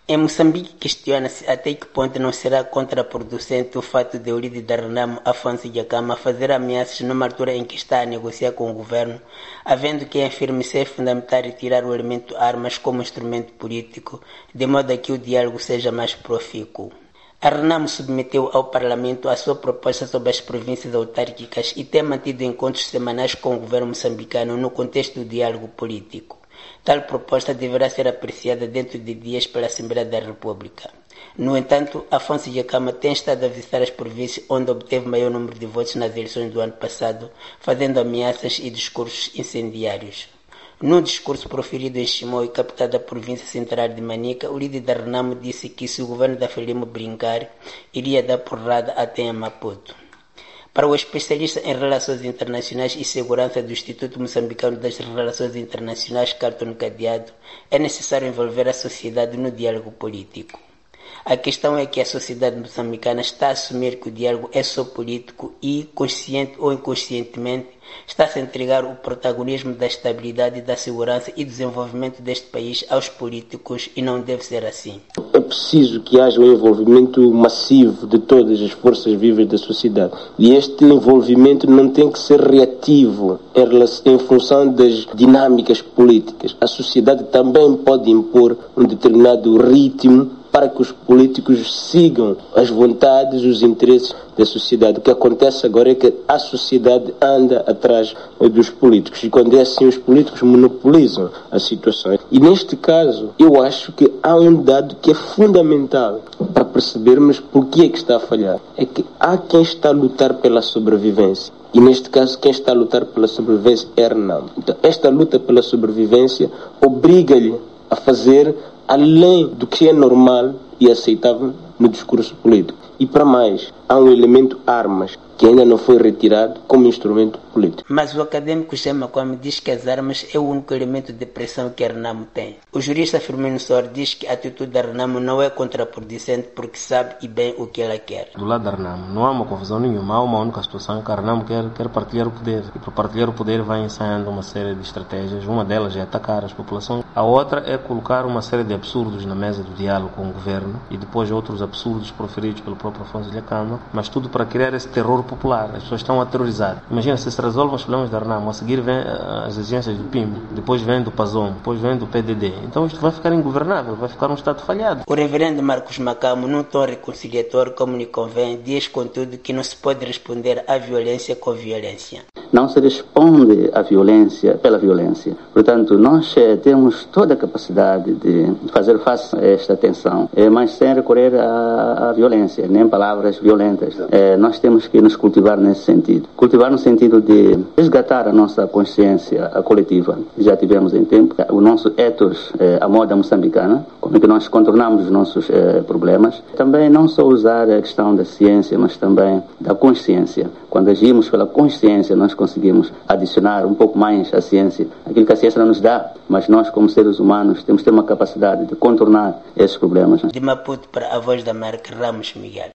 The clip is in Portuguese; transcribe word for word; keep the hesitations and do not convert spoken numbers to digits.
Em Moçambique, questiona-se até que ponto não será contraproducente o fato de o líder da Renamo, Afonso Dhlakama, fazer ameaças numa altura em que está a negociar com o governo, havendo quem afirme ser fundamental retirar o elemento armas como instrumento político, de modo a que o diálogo seja mais profícuo. A Renamo submeteu ao Parlamento a sua proposta sobre as províncias autárquicas e tem mantido encontros semanais com o governo moçambicano no contexto do diálogo político. Tal proposta deverá ser apreciada dentro de dias pela Assembleia da República. No entanto, Afonso Dhlakama tem estado a visitar as províncias onde obteve maior número de votos nas eleições do ano passado, fazendo ameaças e discursos incendiários. Num discurso proferido em Chimoio, capital da província central de Manica, o líder da Renamo disse que se o governo da Frelimo brincar, iria dar porrada até em Maputo. Para o especialista em Relações Internacionais e Segurança do Instituto Moçambicano das Relações Internacionais, Carton Cadeado, é necessário envolver a sociedade no diálogo político. A questão é que a sociedade moçambicana está a assumir que o diálogo é só político e, consciente ou inconscientemente, está a se entregar o protagonismo da estabilidade, da segurança e desenvolvimento deste país aos políticos, e não deve ser assim. É preciso que haja um envolvimento massivo de todas as forças vivas da sociedade. E este envolvimento não tem que ser reativo em, relação, em função das dinâmicas políticas. A sociedade também pode impor um determinado ritmo para que os políticos sigam as vontades, os interesses da sociedade. O que acontece agora é que a sociedade anda atrás dos políticos, e quando é assim, os políticos monopolizam a situação. E neste caso, eu acho que há um dado que é fundamental para percebermos por que é que está a falhar. É que há quem está a lutar pela sobrevivência. E neste caso, quem está a lutar pela sobrevivência é a Renamo. Então, esta luta pela sobrevivência obriga-lhe a fazer além do que é normal e aceitável no discurso político. E para mais, há um elemento armas, que ainda não foi retirado como instrumento político. Mas o acadêmico Chema Kwame diz que as armas é o único elemento de pressão que a Renamo tem. O jurista Firmino Sor diz que a atitude da Renamo não é contraproducente porque sabe e bem o que ela quer. Do lado da Renamo não há uma confusão nenhuma, há uma única situação que a Renamo quer, quer partilhar o poder. E para partilhar o poder vai ensaiando uma série de estratégias. Uma delas é atacar as populações. A outra é colocar uma série de absurdos na mesa do diálogo com o governo e depois outros absurdos proferidos pelo próprio Afonso Dhlakama, mas tudo para criar esse terror popular. As pessoas estão aterrorizadas. Imagina, se se resolvem os problemas da Renamo, a seguir vem as exigências do P I M, depois vem do PASOM, depois vem do P D D. Então isto vai ficar ingovernável, vai ficar um Estado falhado. O reverendo Marcos Macamo, num tom reconciliatório como lhe convém, diz contudo que não se pode responder à violência com violência. Não se responde à violência pela violência. Portanto, nós eh, temos toda a capacidade de fazer face a esta tensão, eh, mas sem recorrer à, à violência, nem palavras violentas. Eh, nós temos que nos cultivar nesse sentido. Cultivar no sentido de resgatar a nossa consciência a coletiva. Já tivemos em tempo o nosso ethos, eh, a moda moçambicana, como é que nós contornamos os nossos eh, problemas. Também não só usar a questão da ciência, mas também da consciência. Quando agimos pela consciência, nós conseguimos adicionar um pouco mais à ciência, aquilo que a ciência não nos dá, mas nós, como seres humanos, temos que ter uma capacidade de contornar esses problemas. De Maputo para a Voz da América, Ramos Miguel.